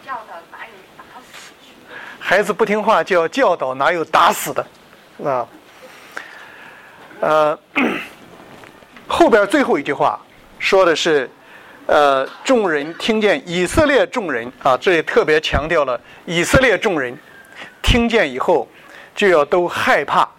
教导哪有打死？ 孩子不听话就要教导，哪有打死的？啊，后边最后一句话说的是，众人听见以色列众人啊，这里特别强调了以色列众人听见以后就要都害怕。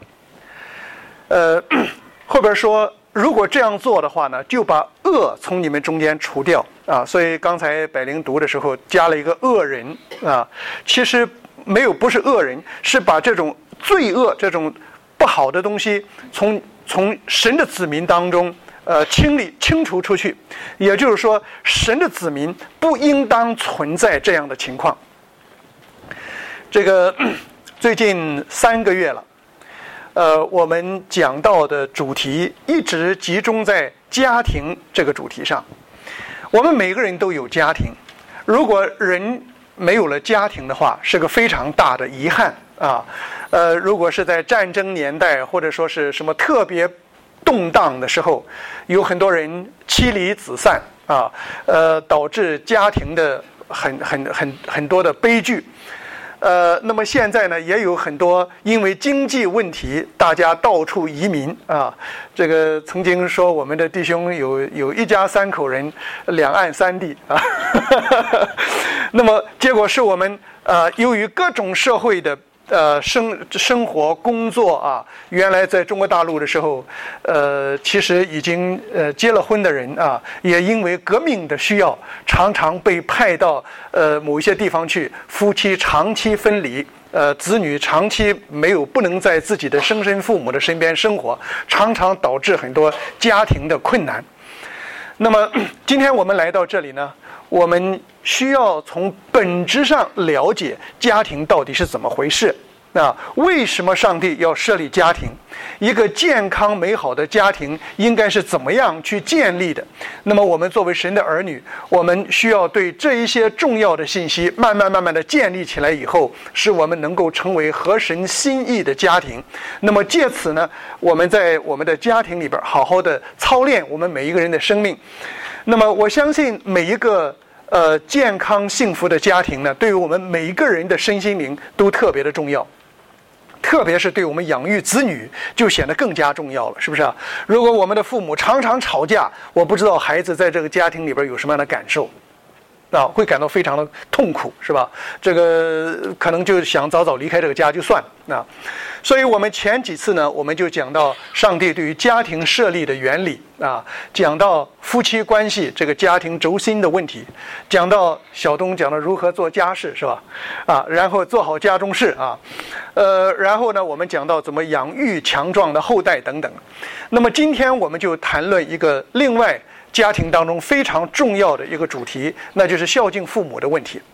后边说，如果这样做的话呢，就把恶从你们中间除掉啊。所以刚才百灵读的时候加了一个恶人啊，其实没有，不是恶人，是把这种罪恶、这种不好的东西从神的子民当中清除出去。也就是说，神的子民不应当存在这样的情况。这个最近3个月了。我们讲到的主题一直集中在家庭这个主题上。我们每个人都有家庭，如果人没有了家庭的话，是个非常大的遗憾啊。如果是在战争年代，或者说是什么特别动荡的时候，有很多人妻离子散啊，导致家庭的很多的悲剧。那么现在呢，也有很多因为经济问题，大家到处移民啊。这个曾经说我们的弟兄有一家3口人，2岸3地啊。那么结果是我们由于各种社会的生活工作啊，原来在中国大陆的时候，其实已经结了婚的人啊，也因为革命的需要，常常被派到某一些地方去，夫妻长期分离，子女长期不能在自己的生身父母的身边生活，常常导致很多家庭的困难。那么今天我们来到这里呢，我们需要从本质上了解家庭到底是怎么回事。为什么上帝要设立家庭？一个健康美好的家庭应该是怎么样去建立的？那么我们作为神的儿女，我们需要对这一些重要的信息慢慢的建立起来以后，使我们能够成为合神心意的家庭。那么借此呢，我们在我们的家庭里边好好的操练我们每一个人的生命。那么我相信每一个健康幸福的家庭呢，对于我们每一个人的身心灵都特别的重要。特别是对我们养育子女就显得更加重要了，是不是啊？如果我们的父母常常吵架，我不知道孩子在这个家庭里边有什么样的感受会感到非常的痛苦，是吧？这个可能就想早早离开这个家就算了所以我们前几次呢，我们就讲到上帝对于家庭设立的原理讲到夫妻关系这个家庭轴心的问题，讲到小东讲到如何做家事，是吧？然后做好家中事然后呢，我们讲到怎么养育强壮的后代等等。那么今天我们就谈论一个另外家庭当中非常重要的一个主题，那就是孝敬父母的问题。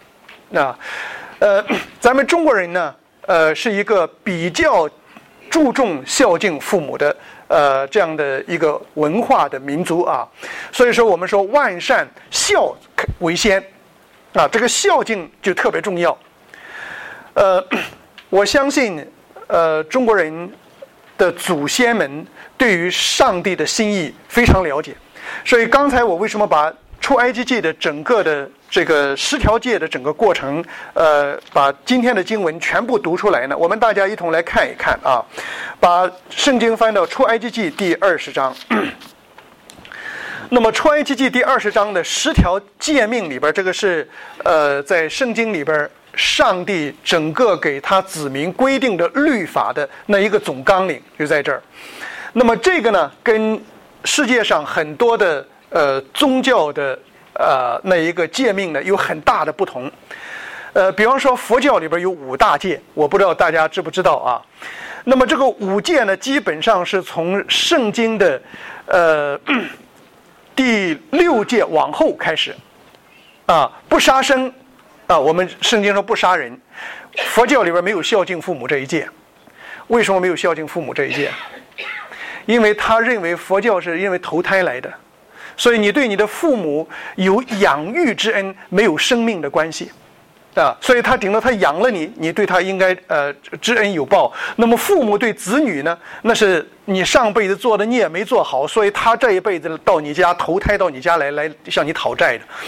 咱们中国人呢，是一个比较注重孝敬父母的这样的一个文化的民族所以说我们说万善孝为先这个孝敬就特别重要。我相信中国人的祖先们对于上帝的心意非常了解。所以刚才我为什么把出埃及记的整个的这个10条诫的整个过程把今天的经文全部读出来呢？我们大家一同来看一看把圣经翻到出埃及记第20章。那么出埃及记第20章的10条诫命里边，这个是在圣经里边上帝整个给他子民规定的律法的那一个总纲领就在这儿。那么这个呢，跟世界上很多的宗教的那一个诫命呢有很大的不同。比方说佛教里边有5大戒，我不知道大家知不知道那么这个5戒呢，基本上是从圣经的第6戒往后开始不杀生我们圣经说不杀人。佛教里边没有孝敬父母这一戒。为什么没有孝敬父母这一戒？因为他认为佛教是因为投胎来的，所以你对你的父母有养育之恩，没有生命的关系所以他顶多他养了你，你对他应该知恩有报。那么父母对子女呢，那是你上辈子做的孽没做好，所以他这一辈子到你家投胎到你家来向你讨债的。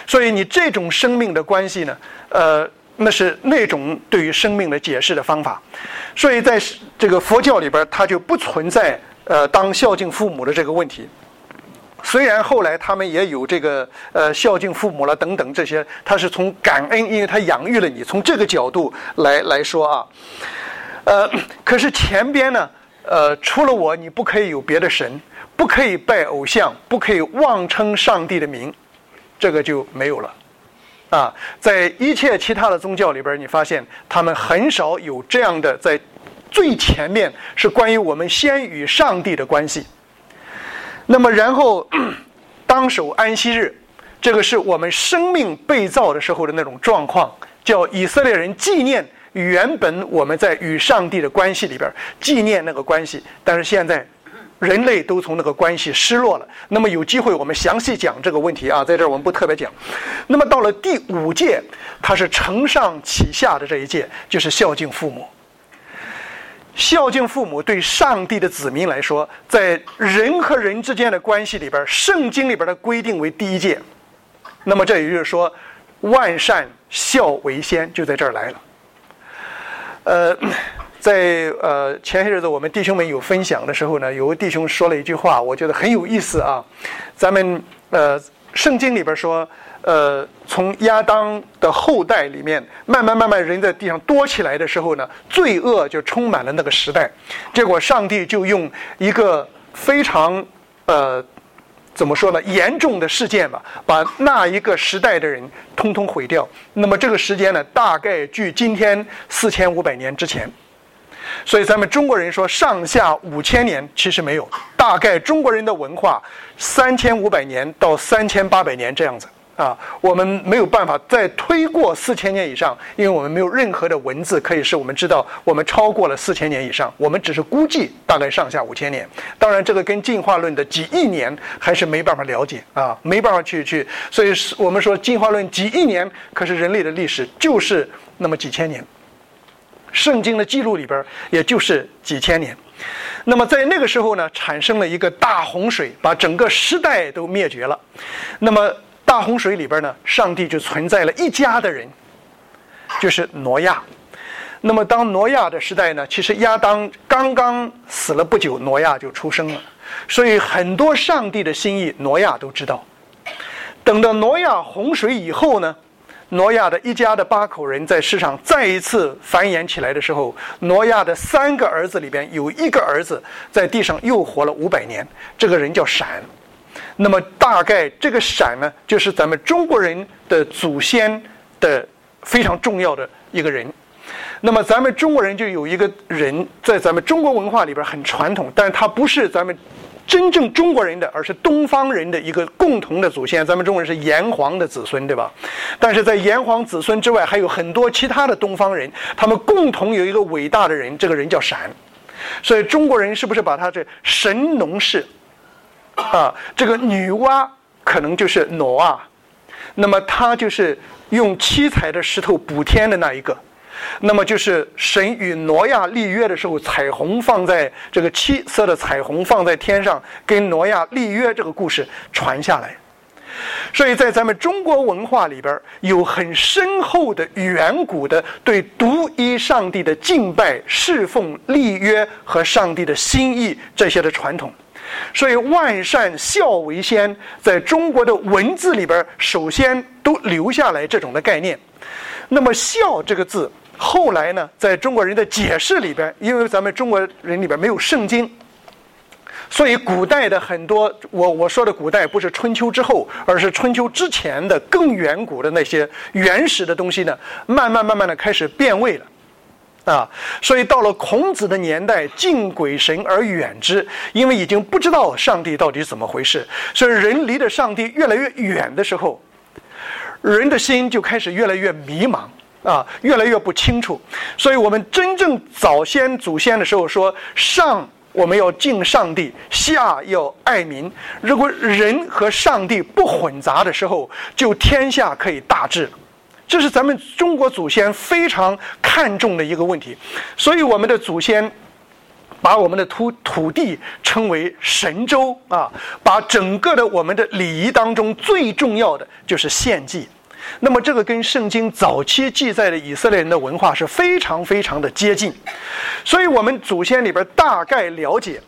所以你这种生命的关系呢，那是那种对于生命的解释的方法。所以在这个佛教里边，它就不存在当孝敬父母的这个问题。虽然后来他们也有这个孝敬父母了等等这些，他是从感恩，因为他养育了你，从这个角度来说啊。可是前边呢，除了我，你不可以有别的神，不可以拜偶像，不可以妄称上帝的名，这个就没有了。啊，在一切其他的宗教里边，你发现他们很少有这样的，在最前面是关于我们先与上帝的关系。那么然后当守安息日，这个是我们生命被造的时候的那种状况，叫以色列人纪念原本我们在与上帝的关系里边纪念那个关系，但是现在人类都从那个关系失落了。那么有机会我们详细讲这个问题啊，在这儿我们不特别讲。那么到了第5届，它是承上启下的这一届，就是孝敬父母。孝敬父母对上帝的子民来说，在人和人之间的关系里边，圣经里边的规定为第1届。那么这也就是说，万善孝为先，就在这儿来了。在前些日子我们弟兄们有分享的时候呢，有个弟兄说了一句话，我觉得很有意思啊。咱们圣经里边说，从亚当的后代里面，慢慢人在地上多起来的时候呢，罪恶就充满了那个时代。结果上帝就用一个非常怎么说呢，严重的事件吧，把那一个时代的人通通毁掉。那么这个时间呢，大概距今天4500年之前。所以咱们中国人说上下5000年，其实没有，大概中国人的文化3500年到3800年这样子啊。我们没有办法再推过4000年以上，因为我们没有任何的文字可以使我们知道我们超过了4000年以上，我们只是估计大概上下5000年。当然这个跟进化论的几亿年还是没办法了解啊，没办法去，所以我们说进化论几亿年，可是人类的历史就是那么几千年。圣经的记录里边也就是几千年。那么在那个时候呢，产生了一个大洪水，把整个时代都灭绝了。那么大洪水里边呢，上帝就存在了一家的人，就是挪亚。那么当挪亚的时代呢，其实亚当刚刚死了不久，挪亚就出生了，所以很多上帝的心意挪亚都知道。等到挪亚洪水以后呢，挪亚的一家的8口人在世上再一次繁衍起来的时候，挪亚的3个儿子里边有1个儿子在地上又活了500年，这个人叫闪。那么大概这个闪呢，就是咱们中国人的祖先的非常重要的一个人。那么咱们中国人就有一个人在咱们中国文化里边很传统，但是他不是咱们真正中国人的，而是东方人的一个共同的祖先。咱们中国人是炎黄的子孙，对吧？但是在炎黄子孙之外，还有很多其他的东方人，他们共同有一个伟大的人，这个人叫闪。所以中国人是不是把他这神农氏啊，这个女娲可能就是挪啊，那么他就是用7彩的石头补天的那一个。那么就是神与挪亚立约的时候，彩虹放在这个7色的彩虹放在天上，跟挪亚立约这个故事传下来。所以在咱们中国文化里边有很深厚的远古的对独一上帝的敬拜、侍奉、立约和上帝的心意这些的传统。所以万善孝为先，在中国的文字里边首先都留下来这种的概念。那么孝这个字后来呢，在中国人的解释里边，因为咱们中国人里边没有圣经，所以古代的很多我说的古代不是春秋之后，而是春秋之前的更远古的那些原始的东西呢，慢慢的开始变味了啊。所以到了孔子的年代，敬鬼神而远之，因为已经不知道上帝到底怎么回事，所以人离着上帝越来越远的时候，人的心就开始越来越迷茫啊，越来越不清楚。所以我们真正早先祖先的时候说，上我们要敬上帝，下要爱民。如果人和上帝不混杂的时候，就天下可以大治。这是咱们中国祖先非常看重的一个问题。所以我们的祖先把我们的土地称为神州啊，把整个的我们的礼仪当中最重要的就是献祭。那么这个跟圣经早期记载的以色列人的文化是非常非常的接近，所以我们祖先里边大概了解，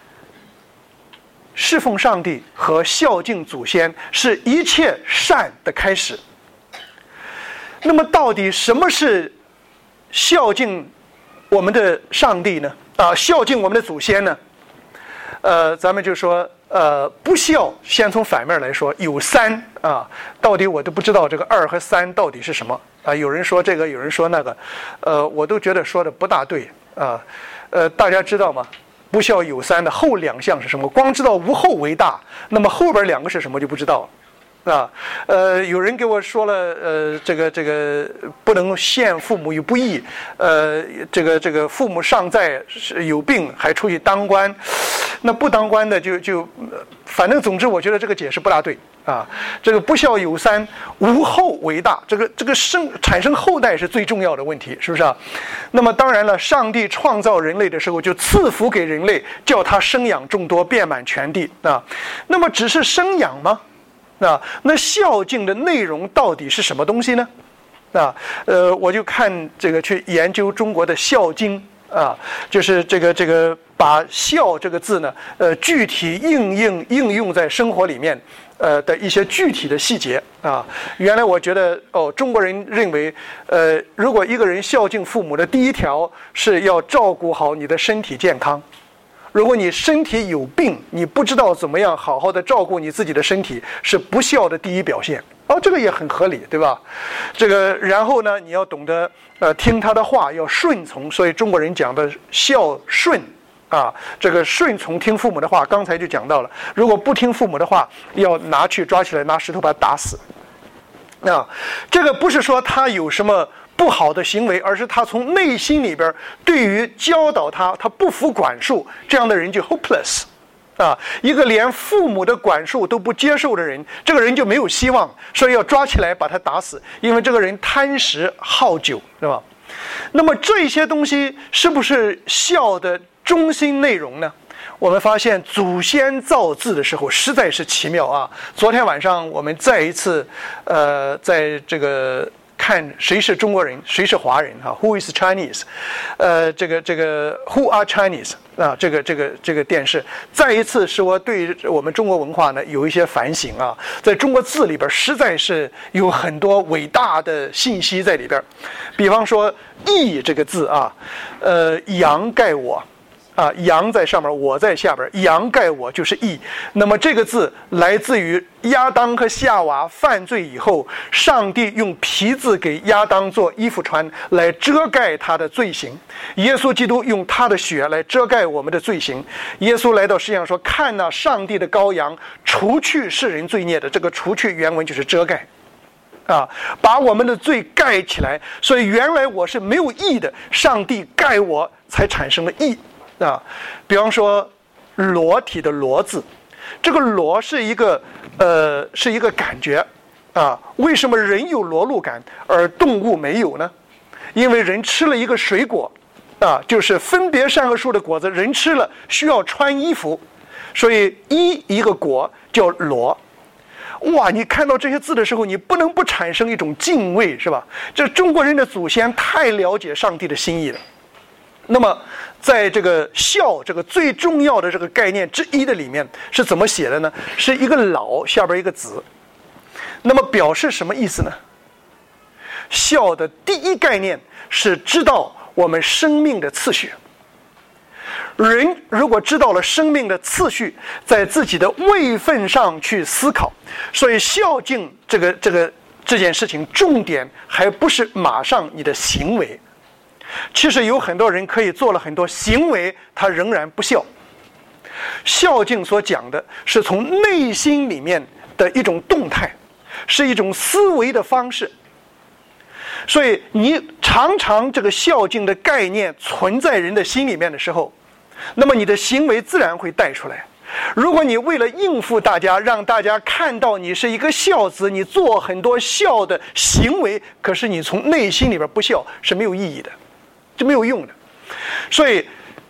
侍奉上帝和孝敬祖先是一切善的开始。那么到底什么是孝敬我们的上帝呢？孝敬我们的祖先呢？咱们就说不孝，先从反面来说，有三啊，到底我都不知道这个2和3到底是什么啊？有人说这个，有人说那个，我都觉得说的不大对啊。大家知道吗？不孝有三的后2项是什么？光知道无后为大，那么后边2个是什么就不知道啊。有人给我说了，这个不能陷父母于不义，这个父母尚在有病还出去当官。那不当官的就反正总之我觉得这个解释不大对啊。这个不孝有三，无后为大，这个产生后代是最重要的问题，是不是啊？那么当然了，上帝创造人类的时候就赐福给人类，叫他生养众多，遍满全地啊。那么只是生养吗？那孝敬的内容到底是什么东西呢？我就看这个去研究中国的《孝经》啊，就是这个把孝这个字呢，具体应用在生活里面，的一些具体的细节啊。原来我觉得中国人认为，如果一个人孝敬父母的第一条是要照顾好你的身体健康。如果你身体有病，你不知道怎么样好好的照顾你自己的身体，是不孝的第一表现。这个也很合理，对吧？然后呢，你要懂得听他的话，要顺从。所以中国人讲的孝顺啊，这个顺从听父母的话，刚才就讲到了。如果不听父母的话，要抓起来拿石头把他打死。这个不是说他有什么不好的行为，而是他从内心里边对于教导他不服管束，这样的人就 hopeless 啊。一个连父母的管束都不接受的人，这个人就没有希望，所以要抓起来把他打死，因为这个人贪食好酒，是吧？那么这些东西是不是孝的中心内容呢？我们发现祖先造字的时候实在是奇妙啊。昨天晚上我们再一次在这个看谁是中国人，谁是华人哈 ，Who is Chinese？ 这个 Who are Chinese？ 啊，这个电视再一次使我对我们中国文化呢有一些反省啊。在中国字里边实在是有很多伟大的信息在里边，比方说义这个字啊，阳盖我。阳在上面，我在下边，阳盖我就是义。那么这个字来自于亚当和夏娃犯罪以后，上帝用皮子给亚当做衣服穿，来遮盖他的罪行。耶稣基督用他的血来遮盖我们的罪行。耶稣来到世界上说：“看那上帝的羔羊，除去世人罪孽的。”这个除去原文就是遮盖。把我们的罪盖起来。所以原来我是没有义的，上帝盖我才产生了义。比方说裸体的裸字，这个裸是一个感觉为什么人有裸露感而动物没有呢？因为人吃了一个水果就是分别善恶树的果子，人吃了需要穿衣服，所以一个果叫裸。哇，你看到这些字的时候，你不能不产生一种敬畏，是吧？这中国人的祖先太了解上帝的心意了。那么在这个孝这个最重要的这个概念之一的里面是怎么写的呢？是一个老下边一个子。那么表示什么意思呢？孝的第一概念是知道我们生命的次序。人如果知道了生命的次序，在自己的位分上去思考，所以孝敬这件事情重点还不是马上你的行为。其实有很多人可以做了很多行为，他仍然不孝。孝敬所讲的是从内心里面的一种动态，是一种思维的方式。所以你常常这个孝敬的概念存在人的心里面的时候，那么你的行为自然会带出来。如果你为了应付大家，让大家看到你是一个孝子，你做很多孝的行为，可是你从内心里边不孝，是没有意义的，就没有用的。所以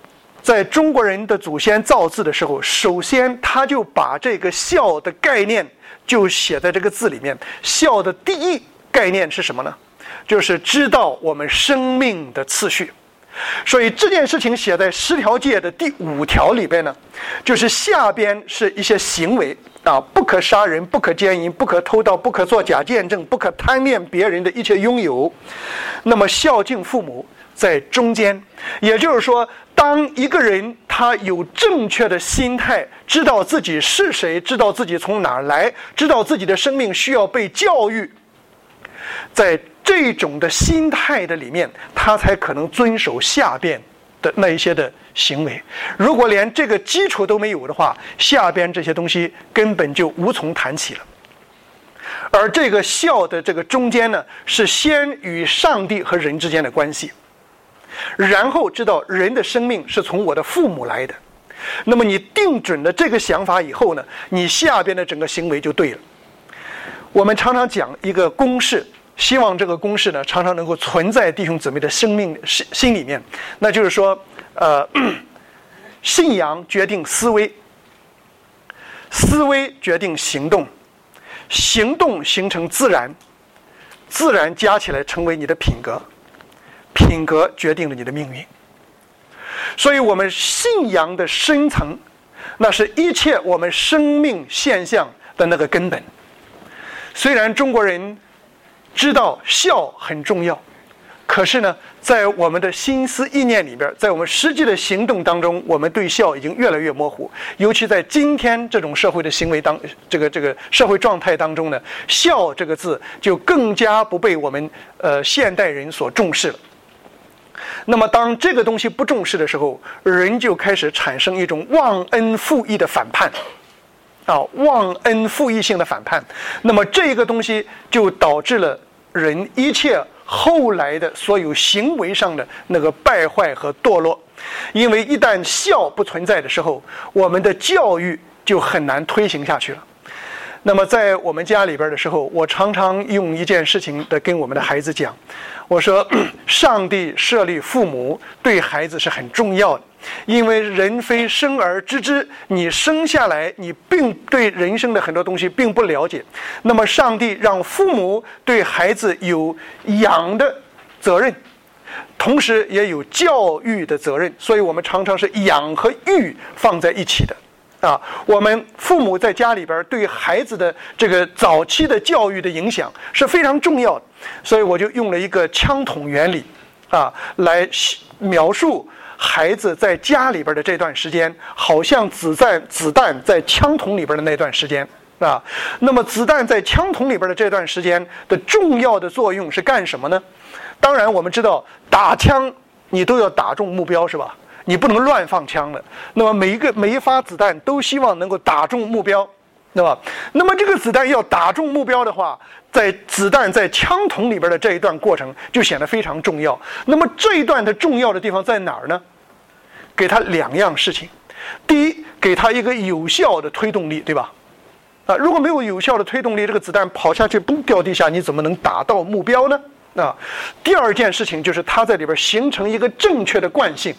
在中国人的祖先造字的时候，首先他就把这个孝的概念就写在这个字里面。孝的第一概念是什么呢？就是知道我们生命的次序。所以这件事情写在10条诫的第5条里边呢，就是下边是一些行为啊，不可杀人，不可奸淫，不可偷盗，不可作假见证，不可贪恋别人的一切拥有。那么孝敬父母在中间，也就是说，当一个人他有正确的心态，知道自己是谁，知道自己从哪儿来，知道自己的生命需要被教育，在这种的心态的里面，他才可能遵守下边的那一些的行为。如果连这个基础都没有的话，下边这些东西根本就无从谈起了。而这个孝的这个中间呢，是先与上帝和人之间的关系，然后知道人的生命是从我的父母来的。那么你定准了这个想法以后呢，你下边的整个行为就对了。我们常常讲一个公式，希望这个公式呢常常能够存在弟兄姊妹的生命心里面，那就是说信仰决定思维，思维决定行动，行动形成自然，自然加起来成为你的品格，品格决定了你的命运。所以我们信仰的深层，那是一切我们生命现象的那个根本。虽然中国人知道孝很重要，可是呢，在我们的心思意念里边，在我们实际的行动当中，我们对孝已经越来越模糊。尤其在今天这种社会的行为这个社会状态当中呢，孝这个字就更加不被我们现代人所重视了。那么当这个东西不重视的时候，人就开始产生一种忘恩负义的反叛忘恩负义性的反叛。那么这个东西就导致了人一切后来的所有行为上的那个败坏和堕落。因为一旦孝不存在的时候，我们的教育就很难推行下去了。那么在我们家里边的时候，我常常用一件事情的跟我们的孩子讲，我说上帝设立父母对孩子是很重要的，因为人非生而知之，你生下来你并对人生的很多东西并不了解，那么上帝让父母对孩子有养的责任，同时也有教育的责任，所以我们常常是养和育放在一起的我们父母在家里边对孩子的这个早期的教育的影响是非常重要的，所以我就用了一个枪筒原理来描述孩子在家里边的这段时间，好像子弹在枪筒里边的那段时间那么子弹在枪筒里边的这段时间的重要的作用是干什么呢？当然我们知道打枪你都要打中目标，是吧？你不能乱放枪的，那么每一发子弹都希望能够打中目标，对吧？那么这个子弹要打中目标的话，在子弹在枪筒里边的这一段过程就显得非常重要。那么这一段的重要的地方在哪儿呢？给他2样事情。第一，给他一个有效的推动力，对吧？如果没有有效的推动力，这个子弹跑下去嘣掉地下，你怎么能打到目标呢？第二件事情就是他在里边形成一个正确的惯性。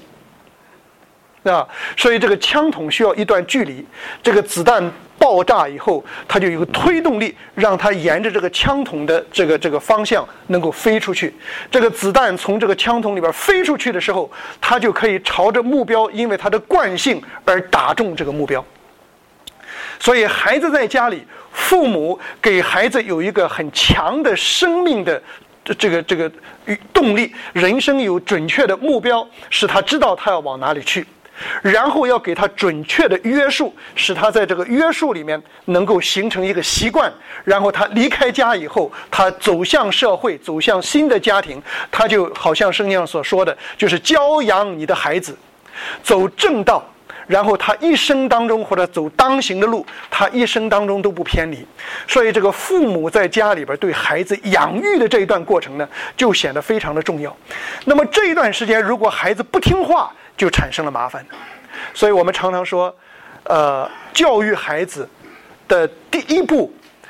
所以这个枪筒需要一段距离，这个子弹爆炸以后，它就有个推动力，让它沿着这个枪筒的这个方向能够飞出去。这个子弹从这个枪筒里边飞出去的时候，它就可以朝着目标，因为它的惯性而打中这个目标。所以孩子在家里，父母给孩子有一个很强的生命的这个动力，人生有准确的目标，使他知道他要往哪里去。然后要给他准确的约束，使他在这个约束里面能够形成一个习惯，然后他离开家以后，他走向社会，走向新的家庭，他就好像圣经上所说的，就是教养你的孩子走正道，然后他一生当中或者走当行的路，他一生当中都不偏离。所以这个父母在家里边对孩子养育的这一段过程呢，就显得非常的重要。那么这一段时间如果孩子不听话，就产生了麻烦。所以我们常常说教育孩子的第一步，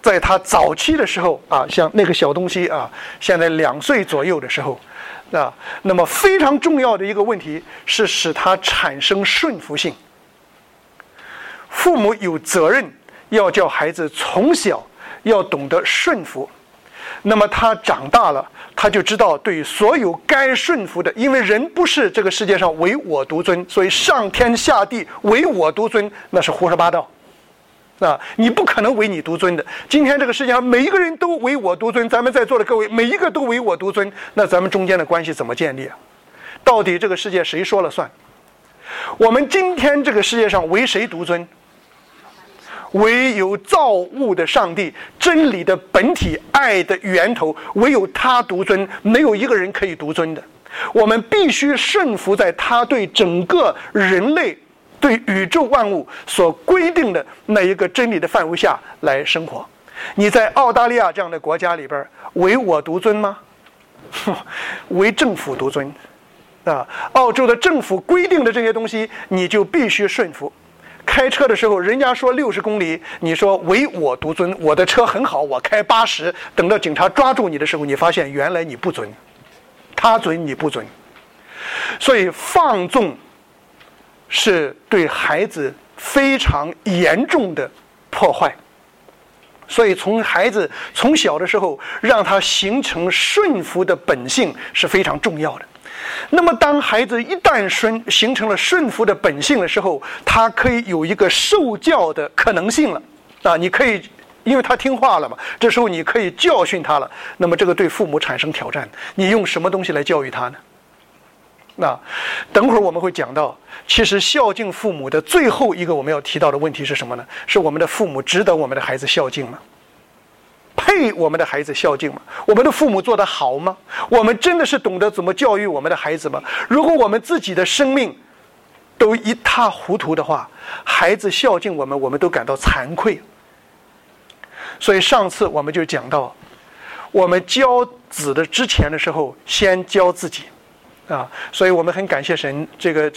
在他早期的时候啊，像那个小东西啊，现在2岁左右的时候啊，那么非常重要的一个问题是使他产生顺服性。父母有责任要叫孩子从小要懂得顺服，那么他长大了，他就知道对所有该顺服的，因为人不是这个世界上唯我独尊，所以上天下地唯我独尊那是胡说八道啊！你不可能唯你独尊的。今天这个世界上每一个人都唯我独尊，咱们在座的各位每一个都唯我独尊，那咱们中间的关系怎么建立啊？到底这个世界谁说了算？我们今天这个世界上唯谁独尊？唯有造物的上帝，真理的本体，爱的源头，唯有他独尊，没有一个人可以独尊的。我们必须顺服在他对整个人类、对宇宙万物所规定的那一个真理的范围下来生活。你在澳大利亚这样的国家里边，唯我独尊吗？唯政府独尊啊！澳洲的政府规定的这些东西，你就必须顺服。开车的时候，人家说60公里，你说唯我独尊，我的车很好，我开80。等到警察抓住你的时候，你发现原来你不尊，他尊你不尊。所以放纵是对孩子非常严重的破坏。所以从孩子从小的时候，让他形成顺服的本性是非常重要的。那么当孩子一旦形成了顺服的本性的时候，他可以有一个受教的可能性了啊！你可以，因为他听话了嘛，这时候你可以教训他了。那么这个对父母产生挑战，你用什么东西来教育他呢？那等会儿我们会讲到，其实孝敬父母的最后一个我们要提到的问题是什么呢？是我们的父母值得我们的孩子孝敬吗？配我们的孩子孝敬吗？我们的父母做得好吗？我们真的是懂得怎么教育我们的孩子吗？如果我们自己的生命都一塌糊涂的话，孩子孝敬我们，我们都感到惭愧。所以上次我们就讲到，我们教子的之前的时候，先教自己啊。所以我们很感谢神，这个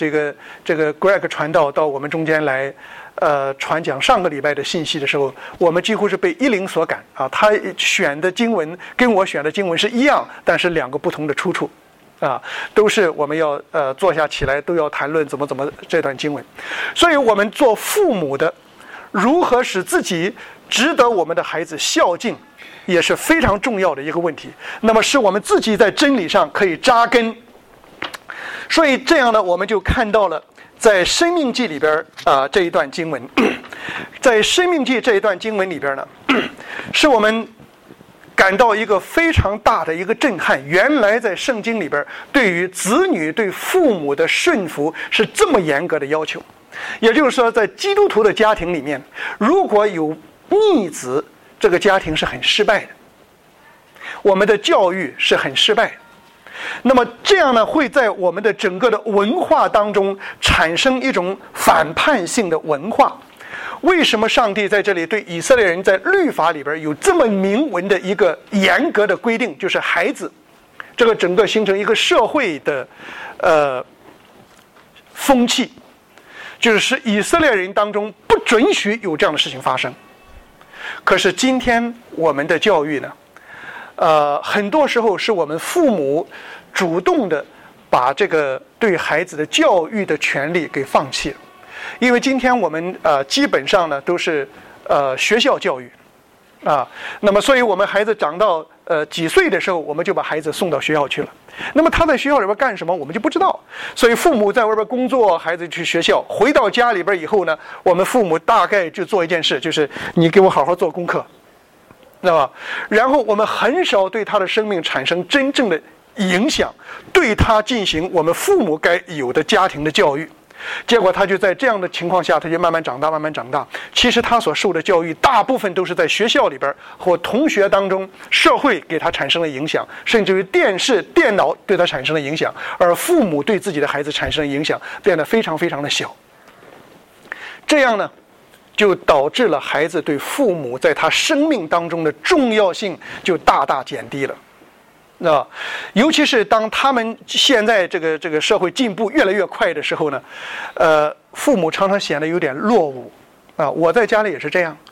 Greg 传道到我们中间来。传讲上个礼拜的信息的时候，我们几乎是被一灵所感啊。他选的经文跟我选的经文是一样，但是2个不同的出处啊，都是我们要坐下起来都要谈论怎么这段经文。所以我们做父母的，如何使自己值得我们的孩子孝敬，也是非常重要的一个问题。那么使我们自己在真理上可以扎根。所以这样呢，我们就看到了。在申命记里边这一段经文，在申命记这一段经文里边呢，是我们感到一个非常大的一个震撼。原来在圣经里边，对于子女对父母的顺服是这么严格的要求。也就是说，在基督徒的家庭里面，如果有逆子，这个家庭是很失败的，我们的教育是很失败的。那么这样呢，会在我们的整个的文化当中产生一种反叛性的文化。为什么上帝在这里对以色列人在律法里边有这么明文的一个严格的规定，就是孩子这个整个形成一个社会的风气，就是使以色列人当中不准许有这样的事情发生。可是今天我们的教育呢，很多时候是我们父母主动的把这个对孩子的教育的权利给放弃了。因为今天我们基本上呢都是学校教育啊，那么所以我们孩子长到几岁的时候，我们就把孩子送到学校去了。那么他在学校里边干什么，我们就不知道。所以父母在外边工作，孩子去学校，回到家里边以后呢，我们父母大概就做一件事，就是你给我好好做功课，知道吧？然后我们很少对他的生命产生真正的影响，对他进行我们父母该有的家庭的教育。结果他就在这样的情况下，他就慢慢长大，慢慢长大。其实他所受的教育大部分都是在学校里边或同学当中，社会给他产生了影响，甚至于电视、电脑对他产生了影响，而父母对自己的孩子产生的影响变得非常非常的小。这样呢，就导致了孩子对父母在他生命当中的重要性就大大减低了。尤其是当他们现在这个社会进步越来越快的时候呢，父母常常显得有点落伍啊。我在家里也是这样，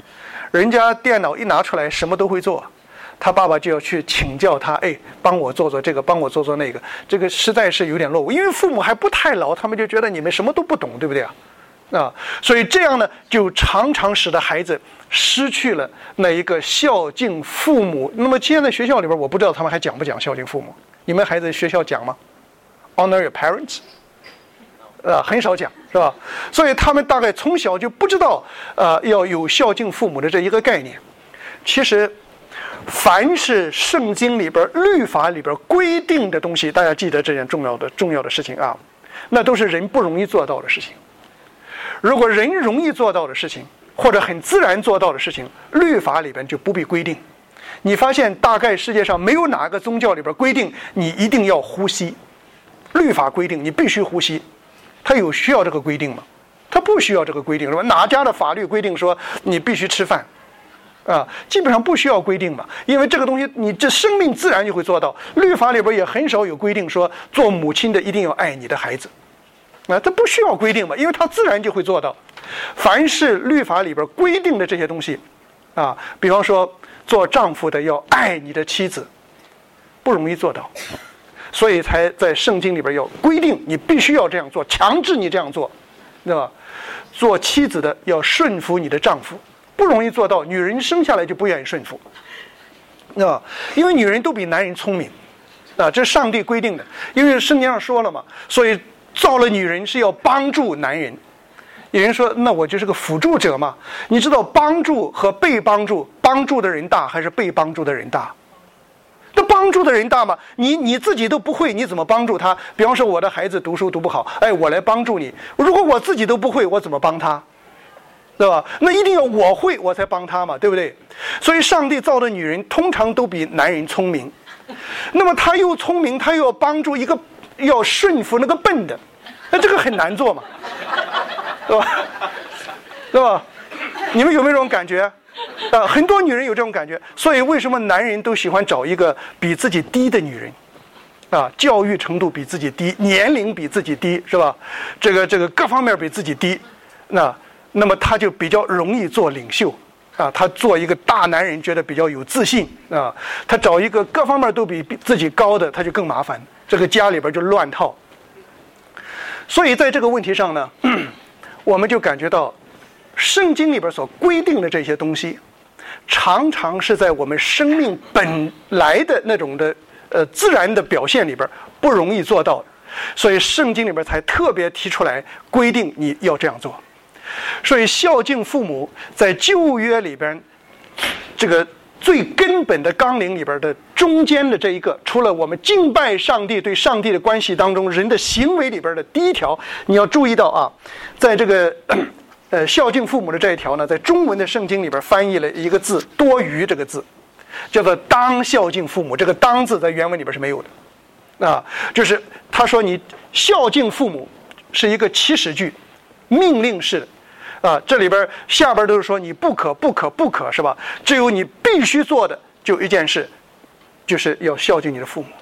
人家电脑一拿出来什么都会做，他爸爸就要去请教他，帮我做做这个，帮我做做那个，这个实在是有点落伍，因为父母还不太老，他们就觉得你们什么都不懂，对不对啊？所以这样呢，就常常使得孩子失去了那一个孝敬父母。那么现在学校里边，我不知道他们还讲不讲孝敬父母？你们孩子学校讲吗 ？Honor your parents， 很少讲，是吧？所以他们大概从小就不知道要有孝敬父母的这一个概念。其实，凡是圣经里边、律法里边规定的东西，大家记得这件重要的事情啊，那都是人不容易做到的事情。如果人容易做到的事情，或者很自然做到的事情，律法里边就不必规定。你发现大概世界上没有哪个宗教里边规定你一定要呼吸，律法规定你必须呼吸，它有需要这个规定吗？它不需要这个规定，是吧？哪家的法律规定说你必须吃饭？基本上不需要规定嘛，因为这个东西你这生命自然就会做到。律法里边也很少有规定说做母亲的一定要爱你的孩子。这不需要规定嘛，因为它自然就会做到。凡是律法里边规定的这些东西，比方说做丈夫的要爱你的妻子，不容易做到，所以才在圣经里边要规定你必须要这样做，强制你这样做，对吧？做妻子的要顺服你的丈夫，不容易做到。女人生下来就不愿意顺服，因为女人都比男人聪明，这是上帝规定的，因为圣经上说了嘛，所以造了女人是要帮助男人。有人说那我就是个辅助者嘛，你知道帮助和被帮助，帮助的人大还是被帮助的人大？那帮助的人大嘛，你自己都不会，你怎么帮助他？比方说我的孩子读书读不好，我来帮助你，如果我自己都不会，我怎么帮他？对吧？那一定要我会我才帮他嘛，对不对？所以上帝造的女人通常都比男人聪明，那么他又聪明，他又要帮助一个要顺服那个笨的，那这个很难做嘛，对吧？对吧？你们有没有这种感觉？很多女人有这种感觉，所以为什么男人都喜欢找一个比自己低的女人？教育程度比自己低，年龄比自己低，是吧？这个各方面比自己低，那么他就比较容易做领袖。他做一个大男人觉得比较有自信他找一个各方面都比自己高的，他就更麻烦，这个家里边就乱套。所以在这个问题上呢，我们就感觉到圣经里边所规定的这些东西，常常是在我们生命本来的那种的自然的表现里边不容易做到的，所以圣经里边才特别提出来规定你要这样做。所以孝敬父母在旧约里边这个最根本的纲领里边的中间的这一个，除了我们敬拜上帝对上帝的关系当中，人的行为里边的第一条，你要注意到在这个孝敬父母的这一条呢，在中文的圣经里边翻译了一个字，多余这个字，叫做当孝敬父母。这个当字在原文里边是没有的就是他说你孝敬父母是一个祈使句，命令式的这里边下边都是说你不可不可不可，是吧？只有你必须做的就一件事，就是要孝敬你的父母。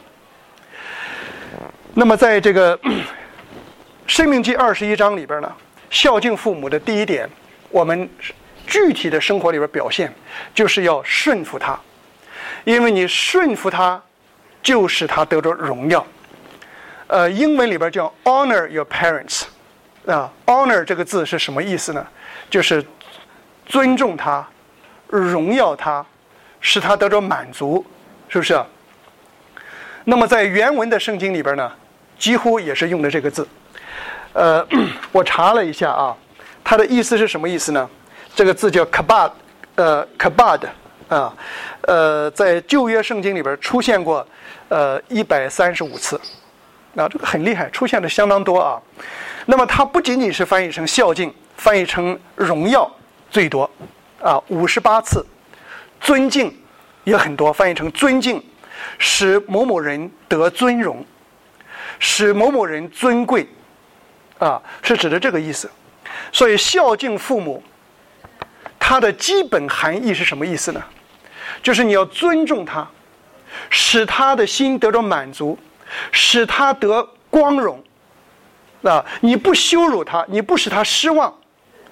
那么在这个申命记21章里边呢，孝敬父母的第一点，我们具体的生活里边表现就是要顺服他，因为你顺服他就使他得着荣耀。英文里边叫 honor your parents。honor 这个字是什么意思呢？就是尊重他，荣耀他，使他得着满足，是不是？那么在原文的圣经里边呢，几乎也是用的这个字。我查了一下它的意思是什么意思呢？这个字叫 kabad，kabad，在旧约圣经里边出现过135次，这个很厉害，出现的相当多那么它不仅仅是翻译成孝敬，翻译成荣耀最多58次，尊敬也很多，翻译成尊敬，使某某人得尊荣，使某某人尊贵是指的这个意思。所以孝敬父母它的基本含义是什么意思呢？就是你要尊重他，使他的心得着满足，使他得光荣你不羞辱他，你不使他失望，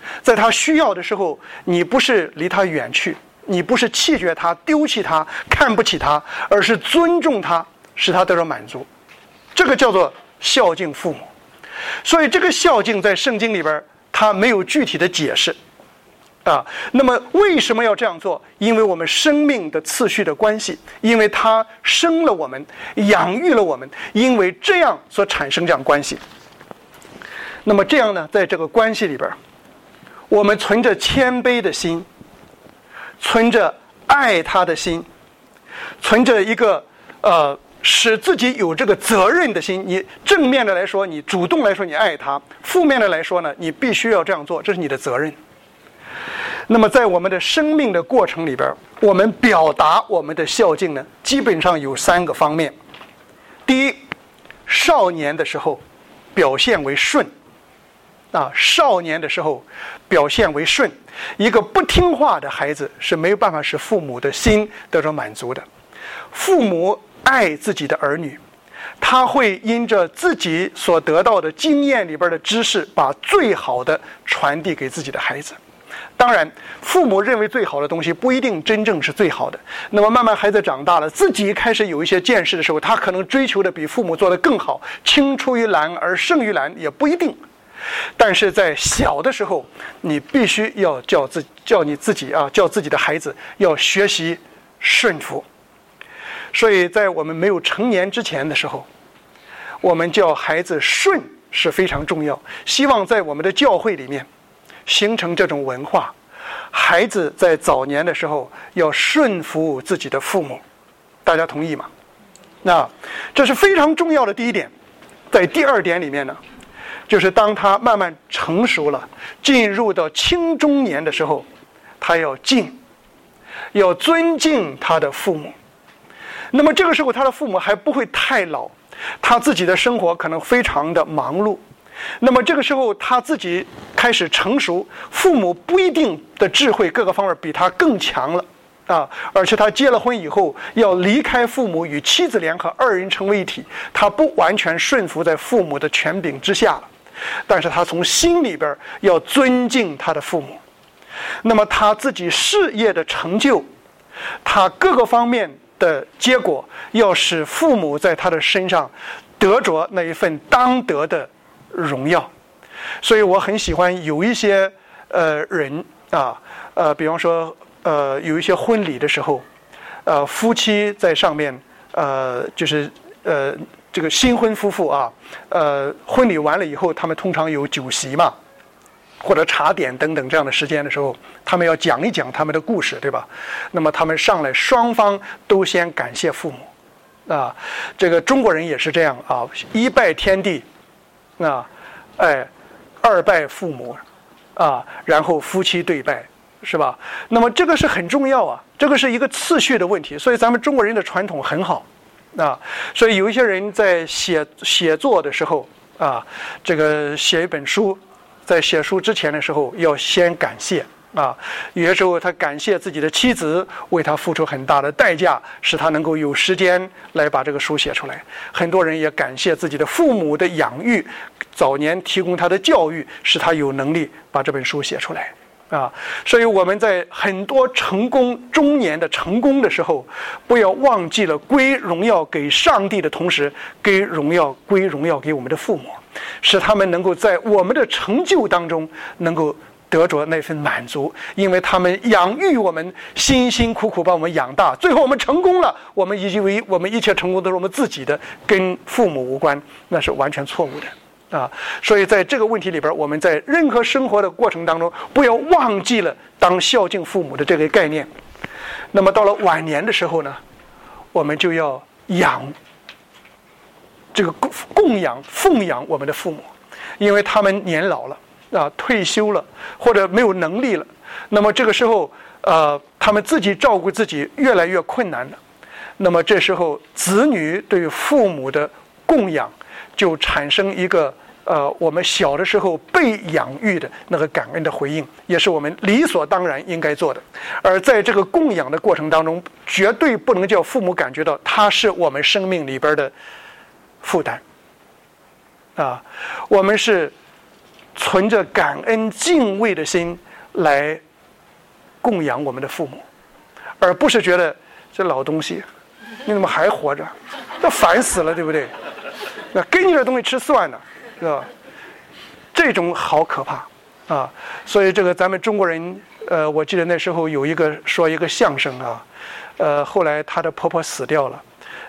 在他需要的时候，你不是离他远去，你不是弃绝他、丢弃他、看不起他，而是尊重他，使他得到满足。这个叫做孝敬父母。所以这个孝敬在圣经里边，它没有具体的解释。那么为什么要这样做？因为我们生命的次序的关系，因为他生了我们，养育了我们，因为这样所产生这样关系。那么这样呢，在这个关系里边，我们存着谦卑的心，存着爱他的心，存着一个使自己有这个责任的心。你正面的来说，你主动来说你爱他；负面的来说呢，你必须要这样做，这是你的责任。那么在我们的生命的过程里边，我们表达我们的孝敬呢，基本上有3个方面。第一，少年的时候表现为顺。少年的时候表现为顺。一个不听话的孩子是没有办法使父母的心得到满足的。父母爱自己的儿女，他会因着自己所得到的经验里边的知识，把最好的传递给自己的孩子。当然，父母认为最好的东西不一定真正是最好的。那么慢慢孩子长大了，自己开始有一些见识的时候，他可能追求的比父母做得更好，青出于蓝而胜于蓝也不一定。但是在小的时候，你必须要叫自己的孩子要学习顺服。所以在我们没有成年之前的时候，我们叫孩子顺是非常重要。希望在我们的教会里面形成这种文化，孩子在早年的时候要顺服自己的父母。大家同意吗？那这是非常重要的第一点。在第2点里面呢，就是当他慢慢成熟了，进入到青中年的时候，他要尊敬他的父母。那么这个时候他的父母还不会太老，他自己的生活可能非常的忙碌。那么这个时候他自己开始成熟，父母不一定的智慧各个方面比他更强了而且他结了婚以后要离开父母，与妻子联合，2人成为一体，他不完全顺服在父母的权柄之下了，但是他从心里边要尊敬他的父母。那么他自己事业的成就，他各个方面的结果，要使父母在他的身上得着那一份当得的荣耀。所以我很喜欢有一些人比方说有一些婚礼的时候，夫妻在上面就是这个新婚夫妇婚礼完了以后，他们通常有酒席嘛，或者茶点等等这样的时间的时候，他们要讲一讲他们的故事，对吧？那么他们上来双方都先感谢父母这个中国人也是这样一拜天地二拜父母然后夫妻对拜，是吧？那么这个是很重要这个是一个次序的问题。所以咱们中国人的传统很好所以有一些人在写作的时候这个写一本书，在写书之前的时候要先感谢有些时候他感谢自己的妻子为他付出很大的代价，使他能够有时间来把这个书写出来。很多人也感谢自己的父母的养育，早年提供他的教育，使他有能力把这本书写出来所以我们在很多成功中年的成功的时候，不要忘记了归荣耀给上帝的同时，归荣耀给我们的父母，使他们能够在我们的成就当中能够得着那份满足，因为他们养育我们，辛辛苦苦把我们养大，最后我们成功了，我们以为我们一切成功都是我们自己的，跟父母无关，那是完全错误的所以在这个问题里边，我们在任何生活的过程当中，不要忘记了当孝敬父母的这个概念。那么到了晚年的时候呢，我们就要供养奉养我们的父母，因为他们年老了退休了，或者没有能力了。那么这个时候他们自己照顾自己越来越困难了。那么这时候子女对父母的供养就产生一个我们小的时候被养育的那个感恩的回应，也是我们理所当然应该做的。而在这个供养的过程当中，绝对不能叫父母感觉到他是我们生命里边的负担我们是存着感恩敬畏的心来供养我们的父母，而不是觉得这老东西你怎么还活着，这烦死了，对不对？那给你点东西吃算了，是吧？这种好可怕啊！所以这个咱们中国人，我记得那时候有一个说一个相声啊，后来她的婆婆死掉了，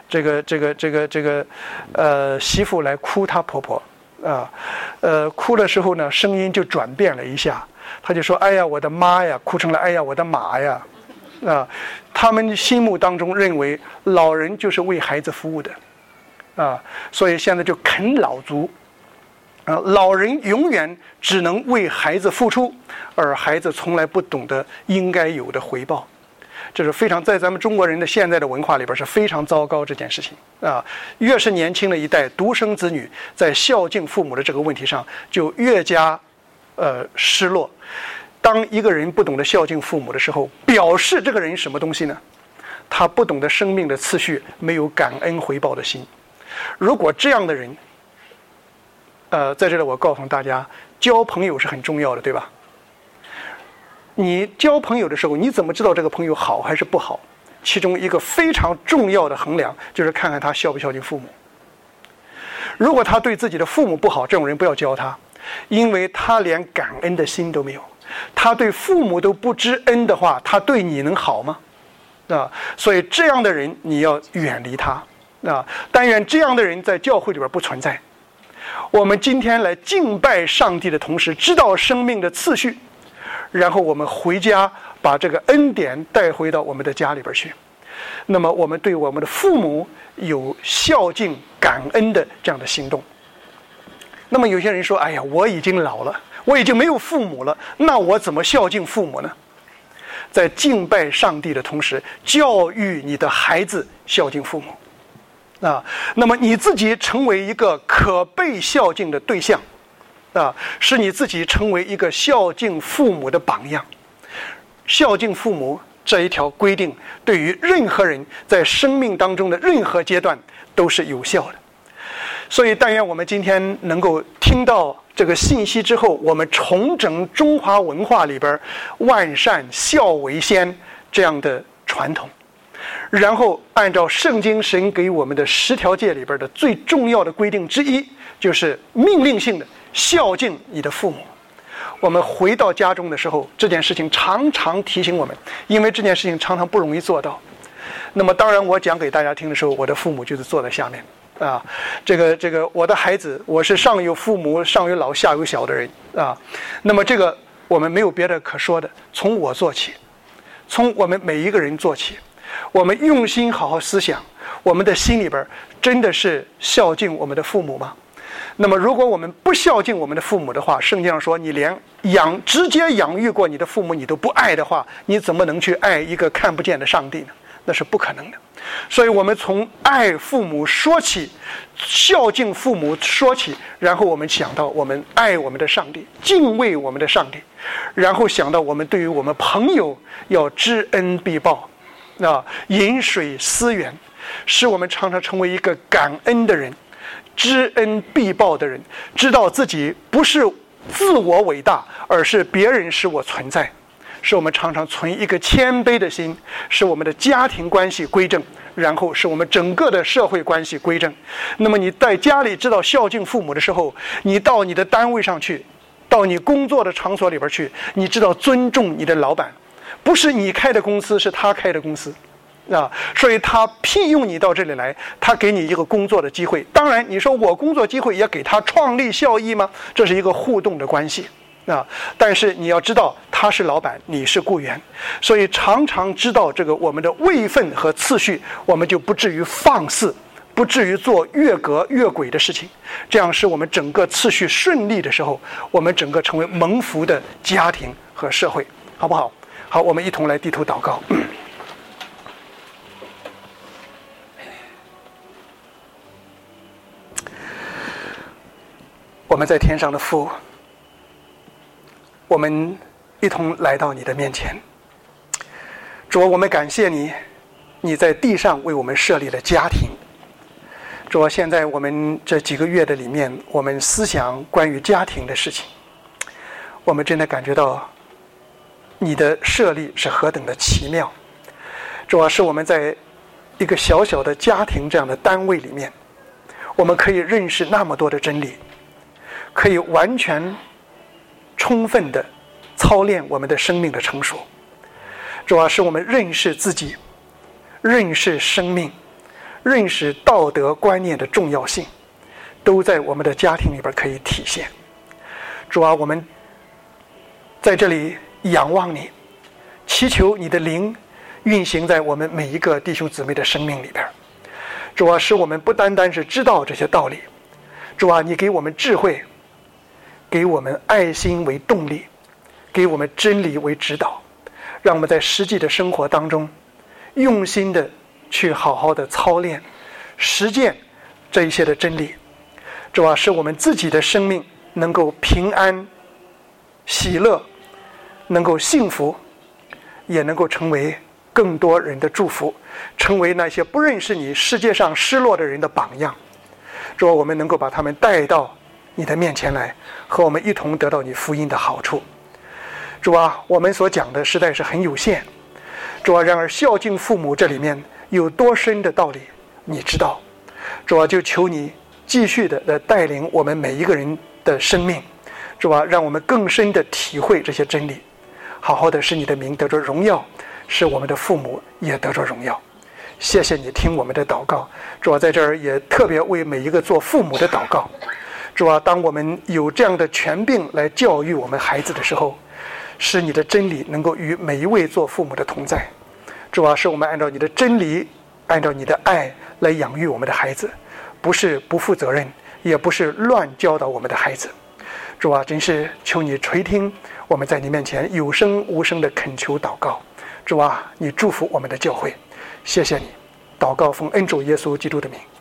媳妇来哭她婆婆啊，哭的时候呢，声音就转变了一下，她就说：“哎呀，我的妈呀！”哭成了“哎呀，我的马呀！”啊，他们心目当中认为老人就是为孩子服务的，啊，所以现在就啃老族。老人永远只能为孩子付出，而孩子从来不懂得应该有的回报，这是非常在咱们中国人的现在的文化里边是非常糟糕这件事情啊。越是年轻的一代独生子女，在孝敬父母的这个问题上就越加失落。当一个人不懂得孝敬父母的时候，表示这个人什么东西呢？他不懂得生命的次序，没有感恩回报的心。如果这样的人，在这里我告诉大家，交朋友是很重要的，对吧？你交朋友的时候，你怎么知道这个朋友好还是不好？其中一个非常重要的衡量就是看看他孝不孝敬父母。如果他对自己的父母不好，这种人不要交他，因为他连感恩的心都没有。他对父母都不知恩的话，他对你能好吗？所以这样的人你要远离他。但愿这样的人在教会里边不存在。我们今天来敬拜上帝的同时，知道生命的次序，然后我们回家把这个恩典带回到我们的家里边去。那么我们对我们的父母有孝敬感恩的这样的行动。那么有些人说：“哎呀，我已经老了，我已经没有父母了，那我怎么孝敬父母呢？”在敬拜上帝的同时，教育你的孩子孝敬父母。那么你自己成为一个可被孝敬的对象，使你自己成为一个孝敬父母的榜样。孝敬父母这一条规定，对于任何人在生命当中的任何阶段都是有效的。所以但愿我们今天能够听到这个信息之后，我们重整中华文化里边万善孝为先这样的传统，然后按照圣经神给我们的10条诫里边的最重要的规定之一，就是命令性的孝敬你的父母。我们回到家中的时候，这件事情常常提醒我们，因为这件事情常常不容易做到。那么当然我讲给大家听的时候，我的父母就是坐在下面这个我的孩子，我是上有父母上有老下有小的人那么这个我们没有别的可说的，从我做起，从我们每一个人做起，我们用心好好思想，我们的心里边真的是孝敬我们的父母吗？那么如果我们不孝敬我们的父母的话，圣经上说你连直接养育过你的父母你都不爱的话，你怎么能去爱一个看不见的上帝呢？那是不可能的。所以我们从爱父母说起，孝敬父母说起，然后我们想到我们爱我们的上帝，敬畏我们的上帝，然后想到我们对于我们朋友要知恩必报饮水思源，使我们常常成为一个感恩的人，知恩必报的人，知道自己不是自我伟大，而是别人使我存在，使我们常常存一个谦卑的心，使我们的家庭关系归正，然后使我们整个的社会关系归正。那么你在家里知道孝敬父母的时候，你到你的单位上去，到你工作的场所里边去，你知道尊重你的老板，不是你开的公司，是他开的公司所以他聘用你到这里来，他给你一个工作的机会。当然你说我工作机会也给他创立效益吗？这是一个互动的关系但是你要知道他是老板，你是雇员，所以常常知道这个我们的位分和次序，我们就不至于放肆，不至于做越格越轨的事情。这样使我们整个次序顺利的时候，我们整个成为蒙福的家庭和社会，好不好？好，我们一同来低头祷告。我们在天上的父，我们一同来到你的面前。主啊，我们感谢你，你在地上为我们设立了家庭。主啊，现在我们这几个月的里面，我们思想关于家庭的事情。 我们真的感觉到你的设立是何等的奇妙。主要是我们在一个小小的家庭这样的单位里面，我们可以认识那么多的真理，可以完全充分的操练我们的生命的成熟。主要是我们认识自己，认识生命，认识道德观念的重要性，都在我们的家庭里边可以体现。主啊，我们在这里仰望你，祈求你的灵运行在我们每一个弟兄姊妹的生命里边。主啊，使我们不单单是知道这些道理，主啊，你给我们智慧，给我们爱心为动力，给我们真理为指导，让我们在实际的生活当中用心的去好好的操练实践这一些的真理。主啊，使我们自己的生命能够平安喜乐，能够幸福，也能够成为更多人的祝福，成为那些不认识你世界上失落的人的榜样。主啊，我们能够把他们带到你的面前来，和我们一同得到你福音的好处。主啊，我们所讲的实在是很有限。主啊，然而孝敬父母这里面有多深的道理你知道。主啊，就求你继续的带领我们每一个人的生命。主啊，让我们更深的体会这些真理，好好的使你的名得着荣耀，使我们的父母也得着荣耀。谢谢你听我们的祷告。主啊，在这儿也特别为每一个做父母的祷告。主啊，当我们有这样的权柄来教育我们孩子的时候，使你的真理能够与每一位做父母的同在。主啊，使我们按照你的真理，按照你的爱来养育我们的孩子，不是不负责任，也不是乱教导我们的孩子。主啊，真是求你垂听我们在你面前有声无声的恳求祷告。主啊，你祝福我们的教会。谢谢你，祷告奉恩主耶稣基督的名。